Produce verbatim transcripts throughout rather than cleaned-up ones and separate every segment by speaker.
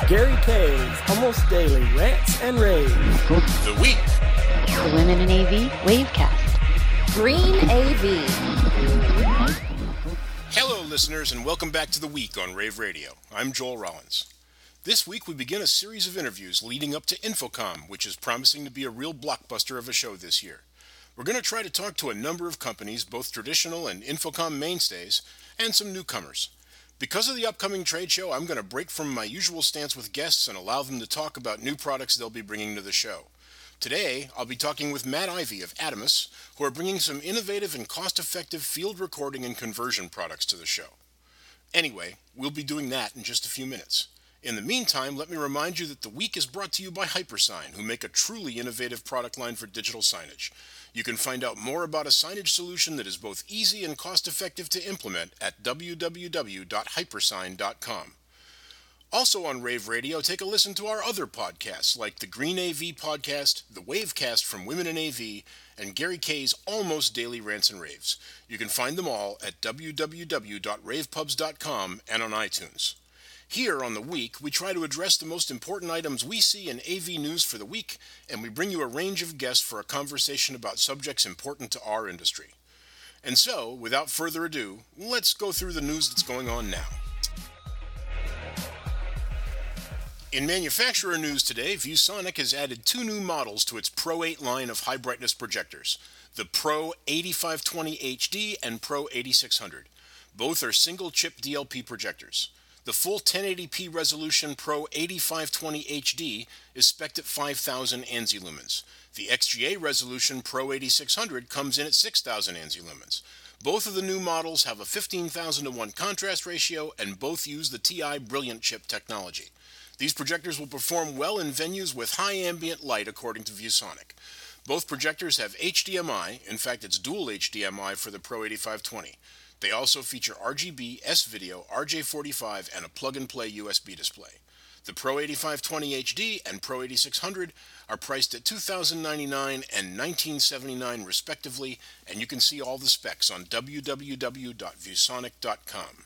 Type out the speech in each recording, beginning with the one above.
Speaker 1: Gary K's Almost Daily Rants and Raves.
Speaker 2: The Week.
Speaker 3: The Women in A V Wavecast.
Speaker 4: Green A V.
Speaker 2: Hello, listeners, and welcome back to The Week on Rave Radio. I'm Joel Rollins. This week we begin a series of interviews leading up to InfoComm, which is promising to be a real blockbuster of a show this year. We're going to try to talk to a number of companies, both traditional and InfoComm mainstays, and some newcomers. Because of the upcoming trade show, I'm going to break from my usual stance with guests and allow them to talk about new products they'll be bringing to the show. Today, I'll be talking with Matt Ivy of Adamus, who are bringing some innovative and cost-effective field recording and conversion products to the show. Anyway, we'll be doing that in just a few minutes. In the meantime, let me remind you that The Week is brought to you by Hypersign, who make a truly innovative product line for digital signage. You can find out more about a signage solution that is both easy and cost-effective to implement at w w w dot hypersign dot com. Also on Rave Radio, take a listen to our other podcasts like the Green A V Podcast, the Wavecast from Women in A V, and Gary K's Almost Daily Rants and Raves. You can find them all at w w w dot rave pubs dot com and on iTunes. Here on The Week, we try to address the most important items we see in A V news for the week, and we bring you a range of guests for a conversation about subjects important to our industry. And so, without further ado, let's go through the news that's going on now. In manufacturer news today, ViewSonic has added two new models to its Pro eight line of high-brightness projectors, the Pro eighty-five twenty H D and Pro eighty-six hundred. Both are single-chip D L P projectors. The full ten eighty p resolution Pro eighty-five twenty H D is spec'd at five thousand ANSI lumens. The X G A resolution Pro eighty-six hundred comes in at six thousand ANSI lumens. Both of the new models have a fifteen thousand to one contrast ratio, and both use the T I Brilliant chip technology. These projectors will perform well in venues with high ambient light, according to ViewSonic. Both projectors have H D M I, in fact it's dual H D M I for the Pro eighty-five twenty. They also feature R G B, S-Video, R J forty-five, and a plug-and-play U S B display. The Pro eighty-five twenty H D and Pro eighty-six hundred are priced at two thousand ninety-nine dollars and nineteen seventy-nine dollars respectively, and you can see all the specs on w w w dot viewsonic dot com.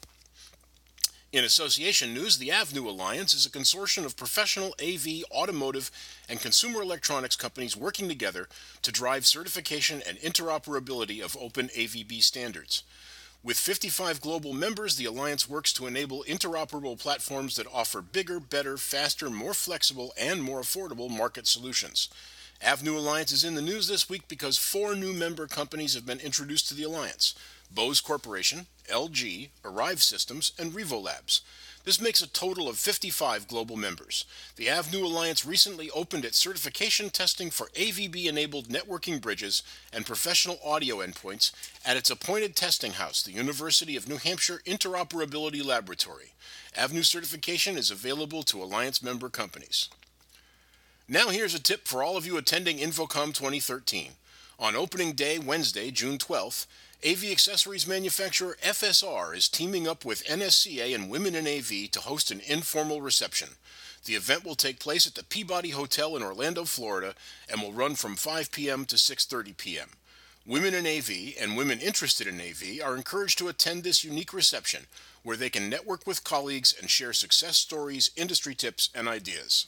Speaker 2: In association news, the Avnu Alliance is a consortium of professional A V, automotive, and consumer electronics companies working together to drive certification and interoperability of open A V B standards. With fifty-five global members, the Alliance works to enable interoperable platforms that offer bigger, better, faster, more flexible, and more affordable market solutions. Avnu Alliance is in the news this week because four new member companies have been introduced to the Alliance: Bose Corporation, L G, Arrive Systems, and Revo Labs. This makes a total of fifty-five global members. The Avnu Alliance recently opened its certification testing for A V B-enabled networking bridges and professional audio endpoints at its appointed testing house, the University of New Hampshire Interoperability Laboratory. Avnu certification is available to Alliance member companies. Now here's a tip for all of you attending InfoComm twenty thirteen. On opening day, Wednesday, June twelfth, A V accessories manufacturer F S R is teaming up with N S C A and Women in A V to host an informal reception. The event will take place at the Peabody Hotel in Orlando, Florida, and will run from five p.m. to six thirty p.m. Women in A V and women interested in A V are encouraged to attend this unique reception, where they can network with colleagues and share success stories, industry tips, and ideas.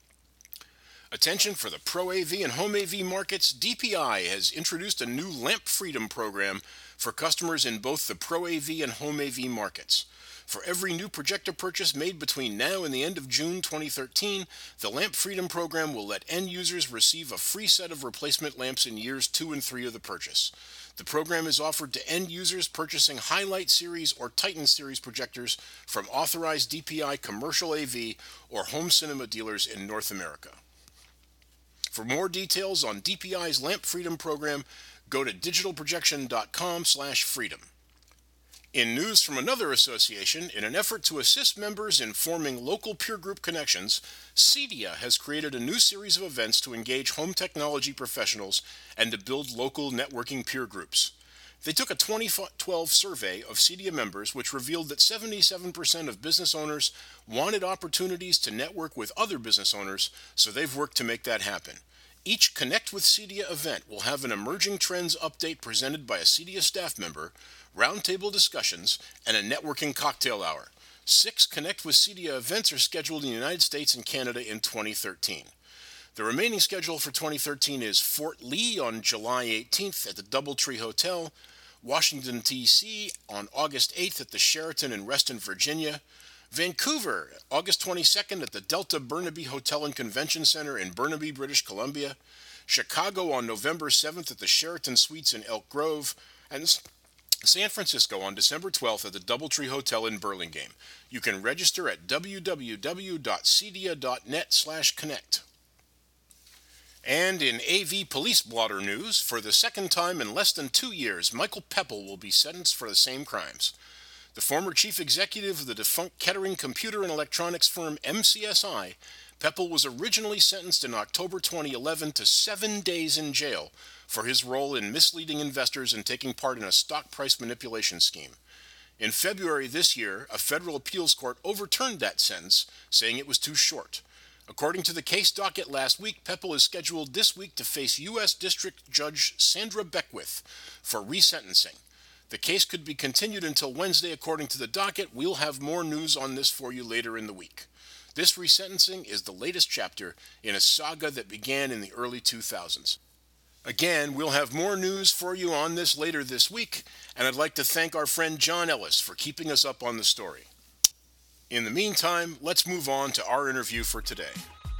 Speaker 2: Attention for the Pro A V and Home A V markets. D P I has introduced a new Lamp Freedom program for customers in both the Pro A V and Home A V markets. For every new projector purchase made between now and the end of June twenty thirteen, the Lamp Freedom program will let end users receive a free set of replacement lamps in years two and three of the purchase. The program is offered to end users purchasing Highlight Series or Titan Series projectors from authorized D P I commercial A V or home cinema dealers in North America. For more details on D P I's Lamp Freedom program, go to digital projection dot com slash freedom. In news from another association, in an effort to assist members in forming local peer group connections, CEDIA has created a new series of events to engage home technology professionals and to build local networking peer groups. They took a twenty twelve survey of CEDIA members which revealed that seventy-seven percent of business owners wanted opportunities to network with other business owners, so they've worked to make that happen. Each Connect with CEDIA event will have an emerging trends update presented by a CEDIA staff member, roundtable discussions, and a networking cocktail hour. Six Connect with Cedia events are scheduled in the United States and Canada in twenty thirteen. The remaining schedule for twenty thirteen is Fort Lee on July eighteenth at the Doubletree Hotel, Washington, D C on August eighth at the Sheraton in Reston, Virginia, Vancouver, August twenty-second at the Delta Burnaby Hotel and Convention Center in Burnaby, British Columbia, Chicago on November seventh at the Sheraton Suites in Elk Grove, and San Francisco on December twelfth at the Doubletree Hotel in Burlingame. You can register at w w w dot cedia dot net slash connect. And in A V police blotter news, for the second time in less than two years, Michael Pepple will be sentenced for the same crimes. The former chief executive of the defunct Kettering computer and electronics firm M C S I, Pepple was originally sentenced in October twenty eleven to seven days in jail for his role in misleading investors and taking part in a stock price manipulation scheme. In February this year, a federal appeals court overturned that sentence, saying it was too short. According to the case docket last week, Pepple is scheduled this week to face U S District Judge Sandra Beckwith for resentencing. The case could be continued until Wednesday according to the docket. We'll have more news on this for you later in the week. This resentencing is the latest chapter in a saga that began in the early two thousands. Again, we'll have more news for you on this later this week, and I'd like to thank our friend John Ellis for keeping us up on the story. In the meantime, let's move on to our interview for today.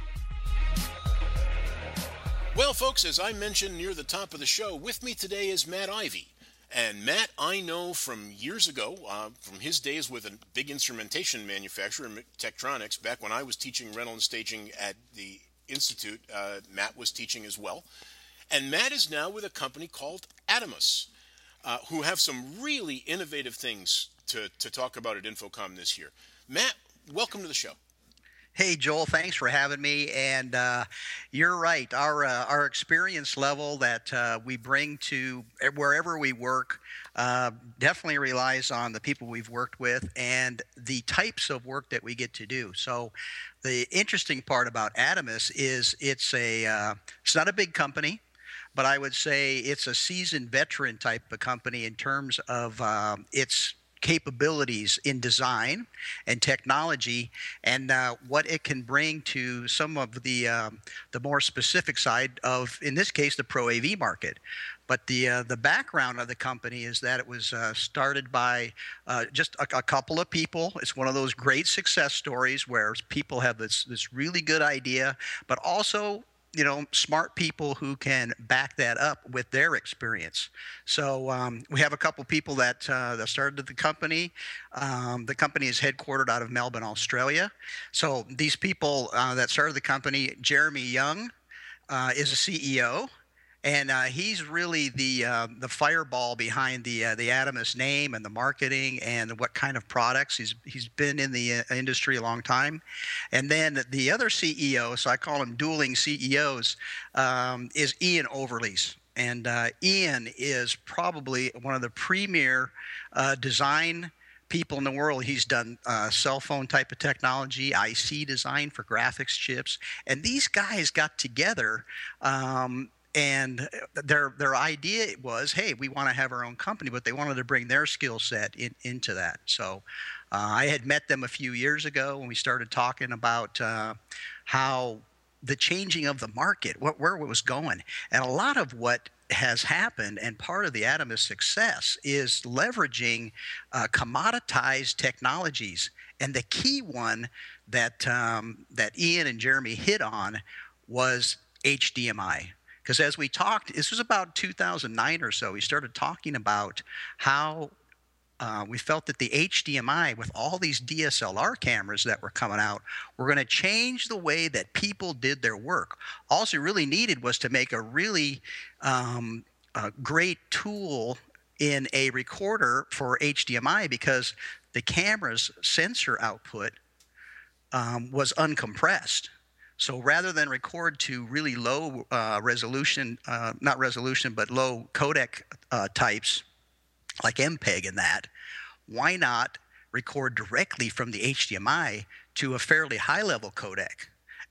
Speaker 2: Well, folks, as I mentioned near the top of the show, with me today is Matt Ivy. And Matt, I know from years ago, uh, from his days with a big instrumentation manufacturer, Tektronix, back when I was teaching rental and staging at the Institute, uh, Matt was teaching as well. And Matt is now with a company called Adamus, uh, who have some really innovative things to, to talk about at InfoComm this year. Matt, welcome to the show.
Speaker 4: Hey, Joel, thanks for having me. And uh, you're right. Our uh, our experience level that uh, we bring to wherever we work uh, definitely relies on the people we've worked with and the types of work that we get to do. So the interesting part about Adamus is it's a uh, it's not a big company, but I would say it's a seasoned veteran type of company in terms of um, its capabilities in design and technology, and uh, what it can bring to some of the um, the more specific side of, in this case, the Pro A V market. But the uh, the background of the company is that it was uh, started by uh, just a, a couple of people. It's one of those great success stories where people have this this really good idea, but also, you know, smart people who can back that up with their experience. So um, we have a couple people that uh, that started the company. Um, the company is headquartered out of Melbourne, Australia. So these people uh, that started the company, Jeremy Young uh, is a C E O. And uh, he's really the uh, the fireball behind the uh, the Adamus name and the marketing and what kind of products. He's he's been in the uh, industry a long time. And then the other C E O, so I call him dueling C E Os, um, is Ian Overlease. And uh, Ian is probably one of the premier uh, design people in the world. He's done uh, cell phone type of technology, I C design for graphics chips. And these guys got together. Um, And their their idea was, hey, we want to have our own company, but they wanted to bring their skill set in, into that. So uh, I had met them a few years ago when we started talking about uh, how the changing of the market, what, where it was going. And a lot of what has happened, and part of the Adamus success, is leveraging uh, commoditized technologies. And the key one that um, that Ian and Jeremy hit on was H D M I. Because as we talked, this was about two thousand nine or so, we started talking about how uh, we felt that the H D M I, with all these D S L R cameras that were coming out, were going to change the way that people did their work. All you really needed was to make a really um, a great tool in a recorder for H D M I, because the camera's sensor output um, was uncompressed. So rather than record to really low uh, resolution, uh, not resolution, but low codec uh, types like M P E G and that, why not record directly from the H D M I to a fairly high-level codec?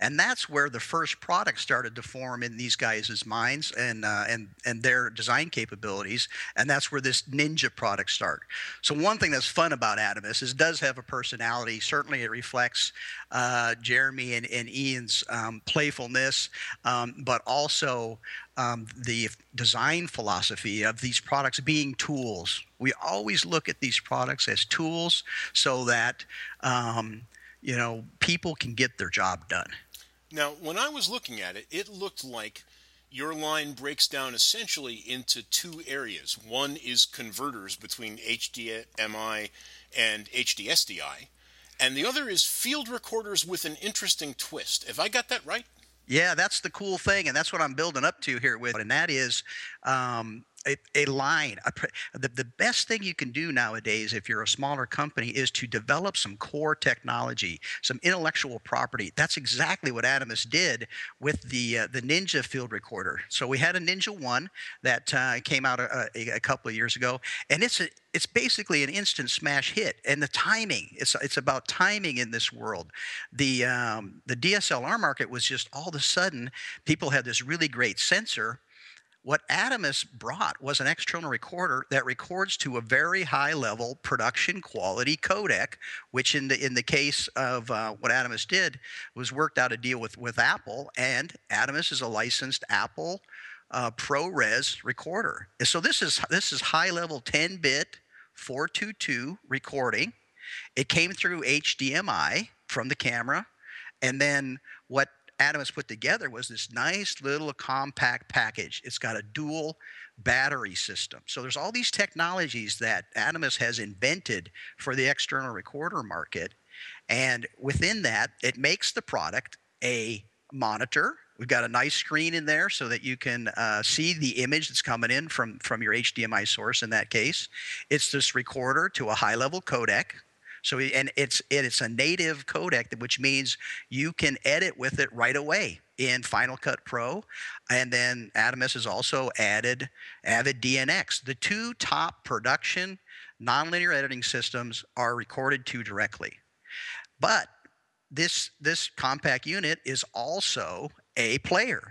Speaker 4: And that's where the first product started to form in these guys' minds and uh, and and their design capabilities. And that's where this Ninja product started. So one thing that's fun about Adamus is it does have a personality. Certainly, it reflects uh, Jeremy and, and Ian's um, playfulness, um, but also um, the design philosophy of these products being tools. We always look at these products as tools so that um, you know, people can get their job done.
Speaker 2: Now, when I was looking at it, it looked like your line breaks down essentially into two areas. One is converters between H D M I and H D S D I, and the other is field recorders with an interesting twist. Have I got that right?
Speaker 4: Yeah, that's the cool thing, and that's what I'm building up to here with, and that is um, a, a line. A, the, the best thing you can do nowadays if you're a smaller company is to develop some core technology, some intellectual property. That's exactly what Adamus did with the uh, the Ninja field recorder. So we had a Ninja One that uh, came out a, a, a couple of years ago, and it's a It's basically an instant smash hit, and the timing. It's it's about timing in this world. The um, the D S L R market was just all of a sudden people had this really great sensor. What Adamus brought was an external recorder that records to a very high level production quality codec, which in the in the case of uh, what Adamus did was worked out a deal with with Apple, and Adamus is a licensed Apple Uh, ProRes recorder. So this is this is high level ten bit four twenty-two recording. It came through H D M I from the camera, and then what Adamus put together was this nice little compact package. It's got a dual battery system. So there's all these technologies that Adamus has invented for the external recorder market, and within that, it makes the product a monitor. We've got a nice screen in there so that you can uh, see the image that's coming in from, from your H D M I source in that case. It's this recorder to a high-level codec. So, and it's it's a native codec, which means you can edit with it right away in Final Cut Pro. And then Adamus has also added Avid D N X. The two top production nonlinear editing systems are recorded to directly. But this this compact unit is also a player.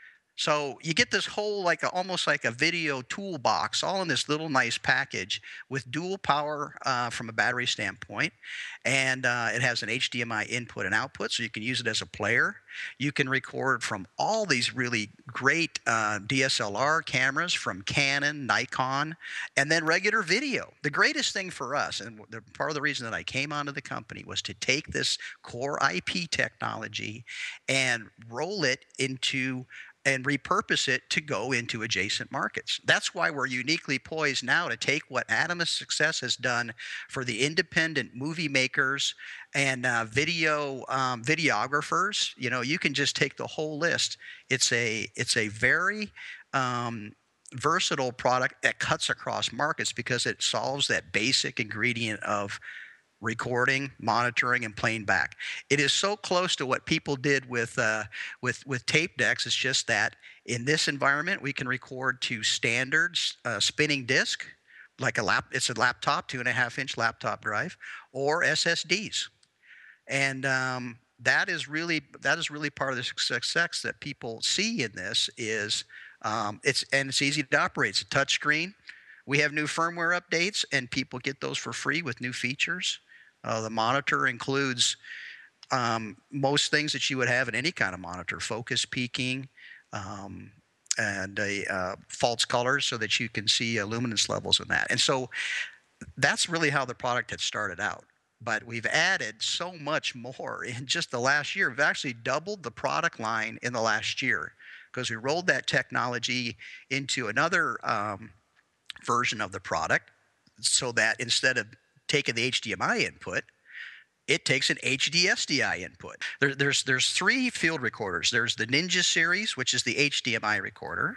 Speaker 4: So you get this whole like a, almost like a video toolbox all in this little nice package with dual power uh, from a battery standpoint. And uh, it has an H D M I input and output, so you can use it as a player. You can record from all these really great uh, D S L R cameras from Canon, Nikon, and then regular video. The greatest thing for us, and the, part of the reason that I came onto the company, was to take this core I P technology and roll it into and repurpose it to go into adjacent markets. That's why we're uniquely poised now to take what Adamus' success has done for the independent movie makers and uh, video um, videographers. You know, you can just take the whole list. It's a it's a very um, versatile product that cuts across markets because it solves that basic ingredient of recording, monitoring, and playing back. It is so close to what people did with uh, with with tape decks. It's just that in this environment, we can record to standard uh, spinning disk, like a lap. It's a laptop, two and a half inch laptop drive, or S S Ds, and um, that is really that is really part of the success that people see in this. Is um, it's and it's easy to operate. It's a touch screen. We have new firmware updates, and people get those for free with new features. Uh, the monitor includes um, most things that you would have in any kind of monitor: focus peaking, um, and a uh, false colors, so that you can see uh, luminance levels in that. And so that's really how the product had started out. But we've added so much more in just the last year. We've actually doubled the product line in the last year because we rolled that technology into another um, version of the product, so that instead of taking the H D M I input, it takes an H D S D I input. There, there's there's three field recorders. There's the Ninja series, which is the H D M I recorder.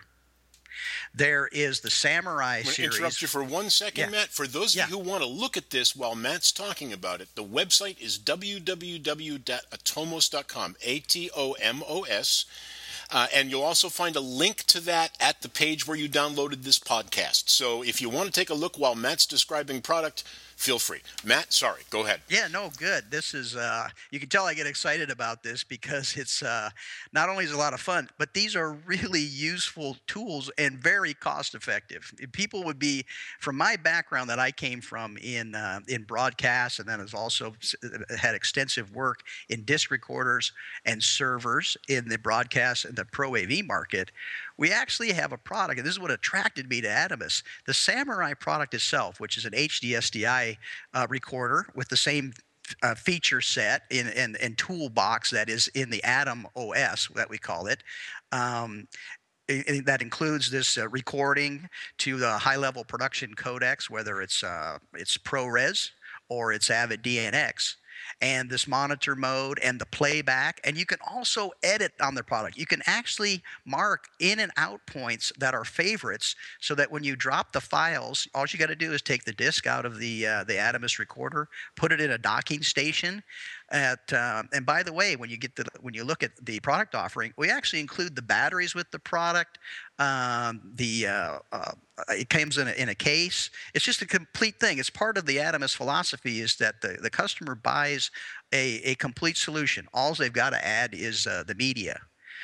Speaker 4: There is the Samurai
Speaker 2: I'm
Speaker 4: series.
Speaker 2: Interrupt you for one second,
Speaker 4: Yeah.
Speaker 2: Matt. For those of
Speaker 4: Yeah.
Speaker 2: you who want to look at this while Matt's talking about it, the website is w w w dot atomos dot com, A T O M O S. Uh, and you'll also find a link to that at the page where you downloaded this podcast. So if you want to take a look while Matt's describing product, feel free. Matt, sorry, go ahead.
Speaker 4: Yeah, no, good. This is, uh, you can tell I get excited about this because it's uh, not only is it a lot of fun, but these are really useful tools and very cost effective. People would be, from my background that I came from in uh, in broadcast, and then has also had extensive work in disc recorders and servers in the broadcast and the Pro A V market. We actually have a product, and this is what attracted me to Adamus. The Samurai product itself, which is an H D S D I uh, recorder with the same uh, feature set in, in, in toolbox that is in the Atom O S, that we call it. Um, it, that includes this uh, recording to the high-level production codecs, whether it's uh, it's ProRes or it's Avid D N X. And this monitor mode and the playback. And you can also edit on the product. You can actually mark in and out points that are favorites so that when you drop the files, all you got to do is take the disk out of the uh, the Adamus recorder, put it in a docking station. At, uh, and by the way, when you get the when you look at the product offering, we actually include the batteries with the product. Um, the uh, uh, it comes in a, in a case. It's just a complete thing. It's part of the Adamus philosophy is that the, the customer buys a, a complete solution. All they've got to add is uh, the media.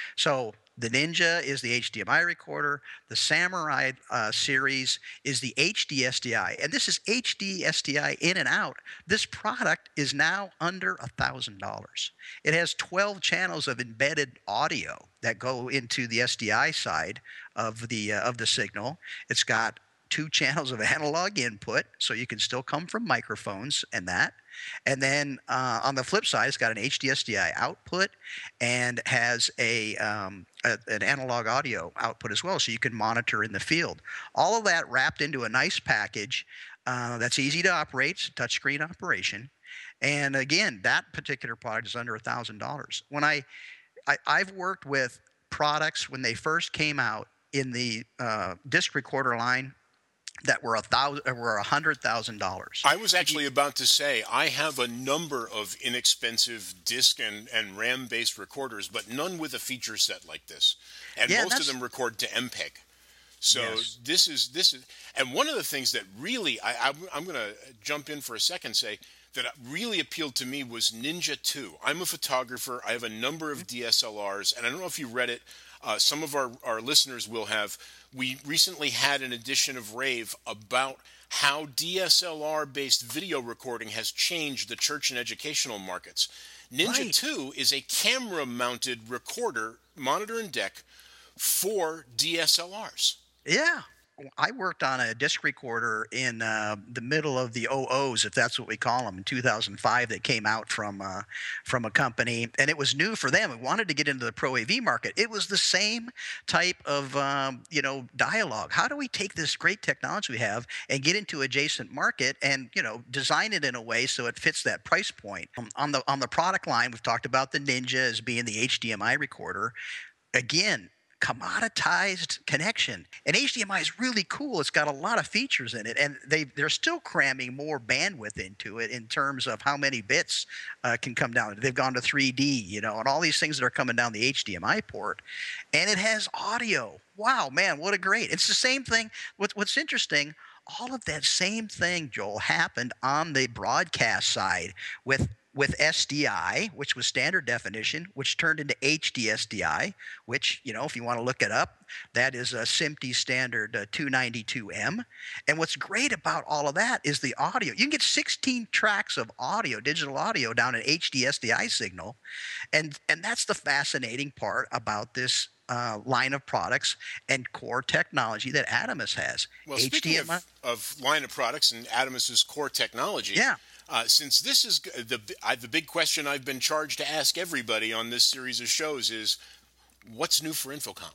Speaker 4: So the Ninja is the H D M I recorder. The Samurai uh, series is the H D S D I. And this is H D S D I in and out. This product is now under one thousand dollars. It has twelve channels of embedded audio that go into the S D I side of the, uh, of the signal. It's got two channels of analog input, so you can still come from microphones and that. And then uh, on the flip side, it's got an H D S D I output and has a, um, a an analog audio output as well, so you can monitor in the field. All of that wrapped into a nice package uh, that's easy to operate, it's a touchscreen operation. And again, that particular product is under one thousand dollars. When I, I I've worked with products when they first came out in the uh, disc recorder line that were a thousand, were a hundred thousand dollars.
Speaker 2: I was actually about to say I have a number of inexpensive disc and, and RAM-based recorders, but none with a feature set like this, and
Speaker 4: yeah,
Speaker 2: most of them record to M P E G. So
Speaker 4: yes.
Speaker 2: this is this is, and one of the things that really I, I I'm going to jump in for a second, say that really appealed to me was Ninja two. I'm a photographer. I have a number of D S L Rs, and I don't know if you read it. Uh, some of our, our listeners will have. We recently had an edition of Rave about how D S L R-based video recording has changed the church and educational markets. Ninja
Speaker 4: right.
Speaker 2: two is a camera-mounted recorder, monitor and deck, for D S L Rs.
Speaker 4: Yeah. I worked on a disc recorder in uh, the middle of the O Os, if that's what we call them, in two thousand five that came out from uh, from a company. And it was new for them. We wanted to get into the Pro A V market. It was the same type of, um, you know, dialogue. How do we take this great technology we have and get into adjacent market and, you know, design it in a way so it fits that price point? Um, on the on the product line, we've talked about the Ninja as being the H D M I recorder. Again, commoditized connection. And H D M I is really cool. It's got a lot of features in it, and they, they're still cramming more bandwidth into it in terms of how many bits uh, can come down. They've gone to three D, you know, and all these things that are coming down the H D M I port. And it has audio. Wow, man, what a great. It's the same thing. What's, what's interesting, all of that same thing, Joel, happened on the broadcast side with with S D I, which was standard definition, which turned into H D S D I, which, you know, if you want to look it up, that is a SMPTE standard uh, two ninety-two M. And what's great about all of that is the audio. You can get sixteen tracks of audio, digital audio, down an H D S D I signal. And, and that's the fascinating part about this Uh, line of products and core technology that Adamus has.
Speaker 2: Well,
Speaker 4: H D M I,
Speaker 2: speaking of, of line of products and Adamus's core technology,
Speaker 4: yeah.
Speaker 2: Uh, since this is the I, the big question I've been charged to ask everybody on this series of shows is, what's new for Infocom?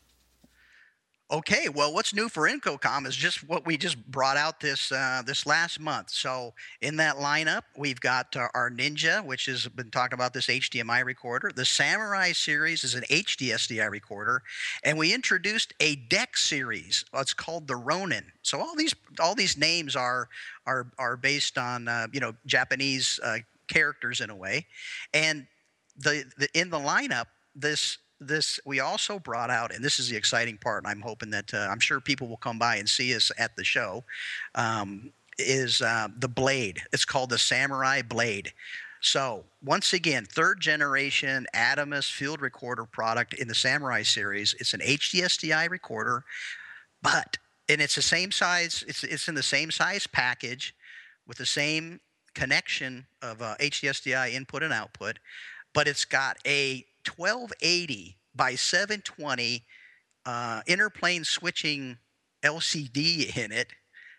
Speaker 4: Okay, well, what's new for Infocom is just what we just brought out this uh, this last month. So in that lineup, we've got uh, our Ninja, which has been talking about this H D M I recorder. The Samurai series is an H D S D I recorder, and we introduced a deck series. It's called the Ronin. So all these all these names are are are based on uh, you know Japanese uh, characters in a way, and the, the in the lineup this. this we also brought out, and this is the exciting part. And I'm hoping that uh, I'm sure people will come by and see us at the show. Um, is uh, the Blade? It's called the Samurai Blade. So once again, third generation Adamus field recorder product in the Samurai series. It's an H D S D I recorder, but and it's the same size. It's it's in the same size package with the same connection of uh, H D S D I input and output, but it's got a twelve eighty by seven twenty uh, interplane switching L C D in it,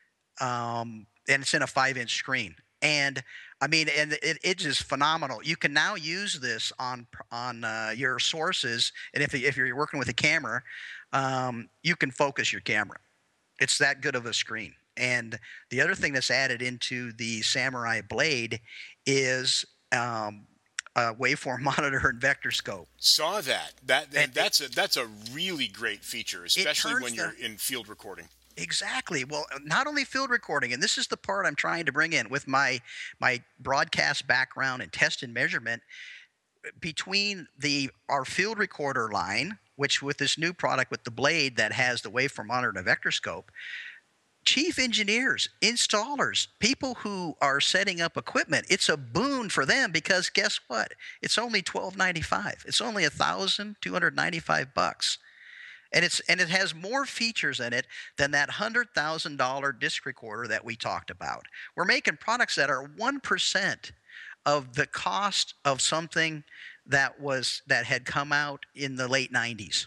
Speaker 4: um, and it's in a five-inch screen. And I mean, and it, it's just phenomenal. You can now use this on on uh, your sources, and if if you're working with a camera, um, you can focus your camera. It's that good of a screen. And the other thing that's added into the Samurai Blade is um, a waveform monitor and vector scope.
Speaker 2: Saw that. That and
Speaker 4: And
Speaker 2: that's a that's a really great feature, especially
Speaker 4: turns
Speaker 2: when
Speaker 4: the-
Speaker 2: you're in field recording.
Speaker 4: Exactly. Well, not only field recording, and this is the part I'm trying to bring in with my my broadcast background and test and measurement. Between the our field recorder line, which with this new product with the Blade that has the waveform monitor and a vector scope, chief engineers, installers, people who are setting up equipment, it's a boon for them because guess what? It's only twelve ninety-five. It's only one thousand two hundred ninety-five bucks. And it's and it has more features in it than that one hundred thousand dollars disc recorder that we talked about. We're making products that are one percent of the cost of something that was that had come out in the late nineties.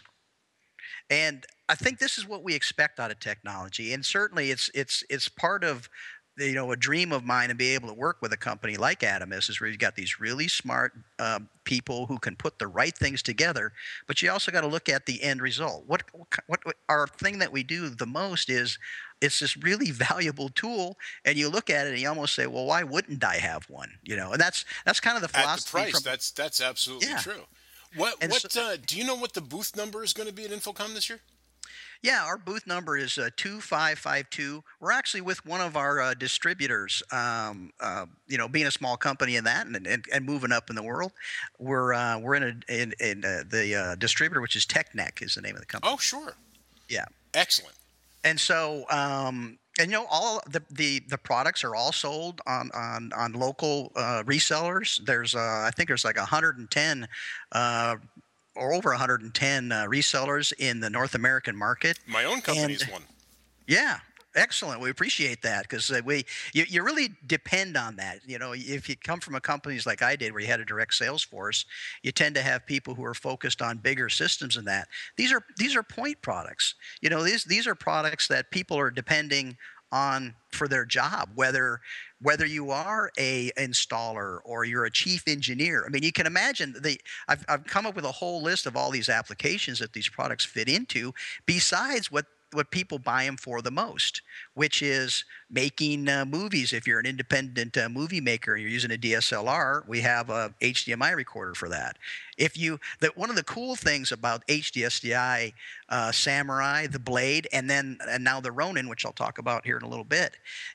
Speaker 4: And I think this is what we expect out of technology. And certainly it's it's it's part of you know a dream of mine to be able to work with a company like Adamus is where you've got these really smart um, people who can put the right things together, but you also got to look at the end result. What, what what our thing that we do the most is it's this really valuable tool, and you look at it and you almost say, well, why wouldn't I have one? You know, and that's that's kind of the
Speaker 2: At
Speaker 4: philosophy.
Speaker 2: the price,
Speaker 4: from,
Speaker 2: that's that's absolutely
Speaker 4: Yeah.
Speaker 2: true. What
Speaker 4: And
Speaker 2: what
Speaker 4: so-
Speaker 2: uh, do you know what the booth number is going to be at Infocom this year?
Speaker 4: Yeah, our booth number is uh, two five five two. We're actually with one of our uh, distributors. Um, uh, you know, being a small company in that and, and, and moving up in the world, we're uh, we're in a in, in uh, the uh, distributor, which is TechNet, is the name of the company.
Speaker 2: Oh, sure.
Speaker 4: Yeah,
Speaker 2: Excellent.
Speaker 4: and so um, and you know all the, the the products are all sold on on on local uh, resellers. There's uh, I think there's like one hundred ten. Uh, or over one hundred ten uh, resellers in the North American market.
Speaker 2: My own company
Speaker 4: And-
Speaker 2: is one.
Speaker 4: Yeah, excellent. We appreciate that because uh, we you, you really depend on that. You know, if you come from a companies like I did, where you had a direct sales force, you tend to have people who are focused on bigger systems than that. These are these are point products. You know, these these are products that people are depending on for their job, whether whether you are a installer or you're a chief engineer. I mean, you can imagine the I've I've come up with a whole list of all these applications that these products fit into, besides what what people buy them for the most, which is making uh, movies. If you're an independent uh, movie maker and you're using a D S L R, we have a H D M I recorder for that. If you, that one of the cool things about H D S D I, uh, Samurai, the Blade, and then and now the Ronin, which I'll talk about here in a little bit,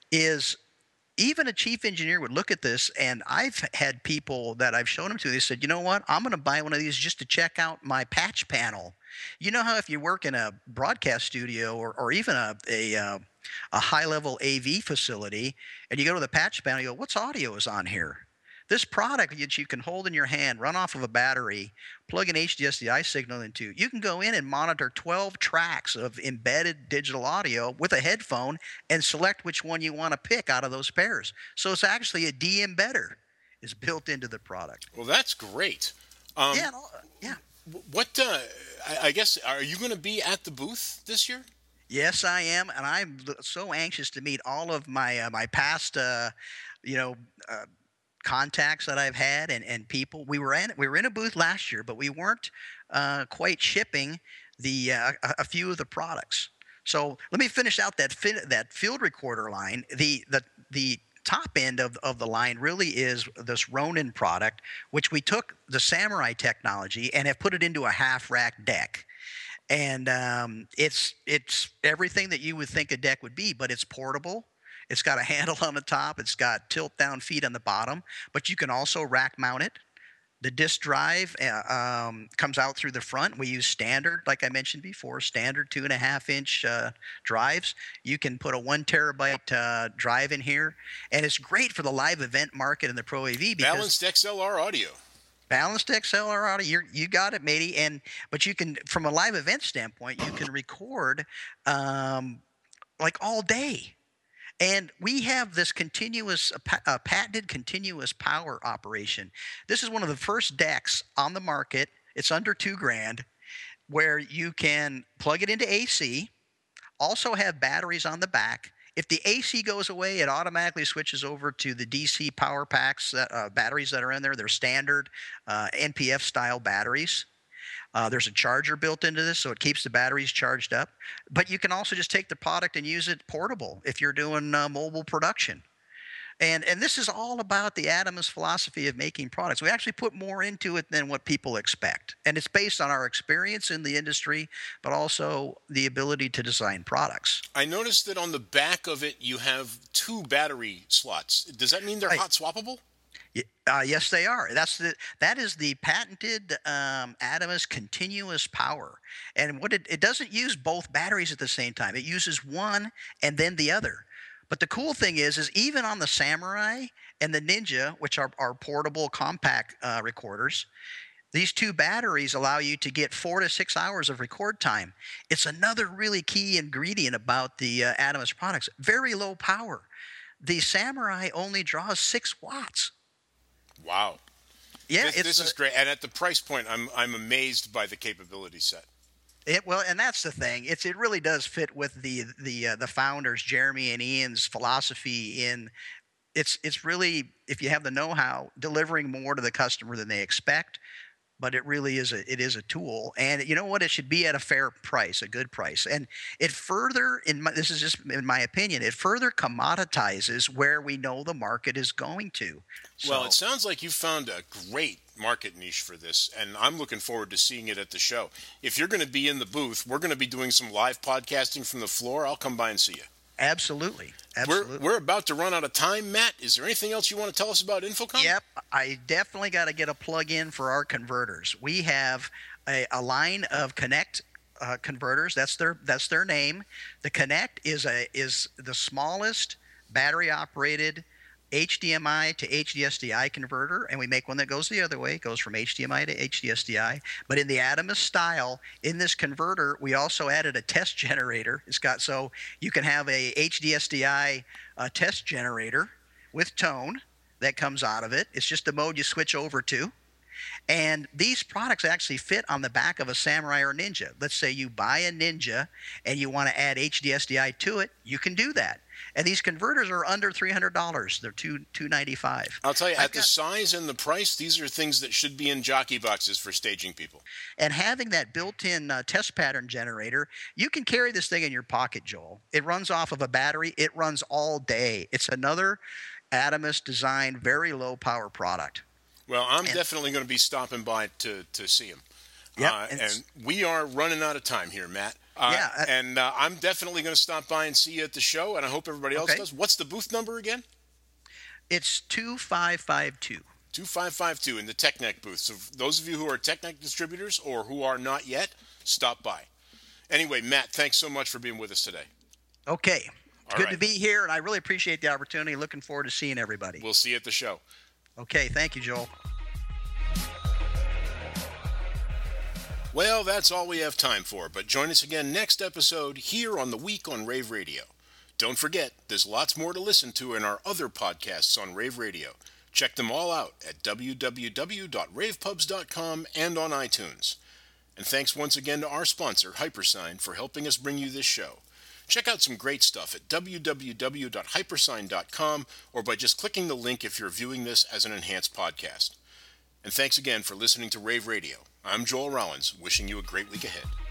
Speaker 4: is even a chief engineer would look at this, and I've had people that I've shown them to, they said, you know what, I'm going to buy one of these just to check out my patch panel. You know how if you work in a broadcast studio or, or even a, a, uh, a high-level A V facility, and you go to the patch panel, you go, what's audio is on here? This product that you can hold in your hand, run off of a battery, plug an H D S D I signal into, you can go in and monitor twelve tracks of embedded digital audio with a headphone and select which one you want to pick out of those pairs. So it's actually a de-embedder is built into the product.
Speaker 2: Well, that's great. Um,
Speaker 4: yeah, no, yeah.
Speaker 2: What uh, I, I guess are you going to be at the booth this year?
Speaker 4: Yes, I am, and I'm l- so anxious to meet all of my uh, my past, uh, you know, uh, contacts that I've had and, and people. We were in we were in a booth last year, but we weren't uh, quite shipping the uh, a, a few of the products. So let me finish out that fi- that field recorder line. The the the top end of, of the line really is this Ronin product, which we took the Samurai technology and have put it into a half rack deck. And um, it's it's everything that you would think a deck would be, but it's portable. It's got a handle on the top. It's got tilt down feet on the bottom, but you can also rack mount it. The disk drive uh, um, comes out through the front. We use standard, like I mentioned before, standard two and a half inch uh, drives. You can put a one terabyte uh, drive in here, and it's great for the live event market in the Pro A V because
Speaker 2: Balanced X L R audio.
Speaker 4: Balanced X L R audio, you're, you got it, matey. And but you can, from a live event standpoint, you can record um, like all day. And we have this continuous, uh, uh, patented continuous power operation. This is one of the first decks on the market. It's under two grand, where you can plug it into A C, also have batteries on the back. If the A C goes away, it automatically switches over to the D C power packs, that, uh, batteries that are in there. They're standard uh, N P F-style batteries. Uh, there's a charger built into this, so it keeps the batteries charged up. But you can also just take the product and use it portable if you're doing uh, mobile production. And and this is all about the Adamas philosophy of making products. We actually put more into it than what people expect. And it's based on our experience in the industry, but also the ability to design products.
Speaker 2: I noticed that on the back of it, you have two battery slots. Does that mean they're
Speaker 4: Right.
Speaker 2: hot swappable?
Speaker 4: Uh, yes, they are. That's the that is the patented um, Adamas continuous power, and what it, it doesn't use both batteries at the same time. It uses one and then the other. But the cool thing is, is even on the Samurai and the Ninja, which are, are portable compact uh, recorders, these two batteries allow you to get four to six hours of record time. It's another really key ingredient about the uh, Adamas products. Very low power. The Samurai only draws six watts.
Speaker 2: Wow.
Speaker 4: Yeah,
Speaker 2: This,
Speaker 4: it's
Speaker 2: this
Speaker 4: a-
Speaker 2: is great. And at the price point, I'm I'm amazed by the capability set.
Speaker 4: It, well, and that's the thing. It's it really does fit with the the uh, the founders, Jeremy and Ian's philosophy. In it's it's really, if you have the know-how, delivering more to the customer than they expect. But it really is a it is a tool, and you know what? It should be at a fair price, a good price, and it further in my, this is just in my opinion, it further commoditizes where we know the market is going to.
Speaker 2: Well,
Speaker 4: So-
Speaker 2: it sounds like you found a great market niche for this, and I'm looking forward to seeing it at the show. If you're going to be in the booth, we're going to be doing some live podcasting from the floor. I'll come by and see you.
Speaker 4: Absolutely, absolutely.
Speaker 2: We're, we're about to run out of time, Matt. Is there anything else you want to tell us about Infocom?
Speaker 4: Yep, I definitely got to get a plug in for our converters. We have a, a line of Connect uh, converters. That's their that's their name. The Connect is a is the smallest battery operated H D M I to H D S D I converter, and we make one that goes the other way. It goes from H D M I to H D S D I. But in the Adamas style, in this converter, we also added a test generator. It's got so you can have a H D S D I uh, test generator with tone that comes out of it. It's just the mode you switch over to. And these products actually fit on the back of a Samurai or Ninja. Let's say you buy a Ninja and you want to add H D S D I to it, you can do that. And these converters are under three hundred dollars. They're two two ninety five.
Speaker 2: I'll tell you,
Speaker 4: I've
Speaker 2: at the
Speaker 4: got-
Speaker 2: size and the price, these are things that should be in jockey boxes for staging people.
Speaker 4: And having that built-in uh, test pattern generator, you can carry this thing in your pocket, Joel. It runs off of a battery. It runs all day. It's another Adamas designed, very low power product.
Speaker 2: Well, I'm
Speaker 4: And-
Speaker 2: definitely going to be stopping by to, to see him.
Speaker 4: Yep,
Speaker 2: Uh,
Speaker 4: and
Speaker 2: and
Speaker 4: s-
Speaker 2: we are running out of time here, Matt. Uh,
Speaker 4: Yeah, uh,
Speaker 2: and uh, I'm definitely going to stop by and see you at the show, and I hope everybody else
Speaker 4: Okay.
Speaker 2: does. What's the booth number again?
Speaker 4: It's two five five two.
Speaker 2: two five five two in the TechNet booth. So for those of you who are TechNet distributors or who are not yet, stop by. Anyway, Matt, thanks so much for being with us today.
Speaker 4: Okay. It's
Speaker 2: All
Speaker 4: good
Speaker 2: right.
Speaker 4: to be here, and I really appreciate the opportunity. Looking forward to seeing everybody.
Speaker 2: We'll see you at the show.
Speaker 4: Okay. Thank you, Joel.
Speaker 2: Well, that's all we have time for, but join us again next episode here on The Week on Rave Radio. Don't forget, there's lots more to listen to in our other podcasts on Rave Radio. Check them all out at w w w dot rave pubs dot com and on iTunes. And thanks once again to our sponsor, Hypersign, for helping us bring you this show. Check out some great stuff at w w w dot hypersign dot com or by just clicking the link if you're viewing this as an enhanced podcast. And thanks again for listening to Rave Radio. I'm Joel Rollins, wishing you a great week ahead.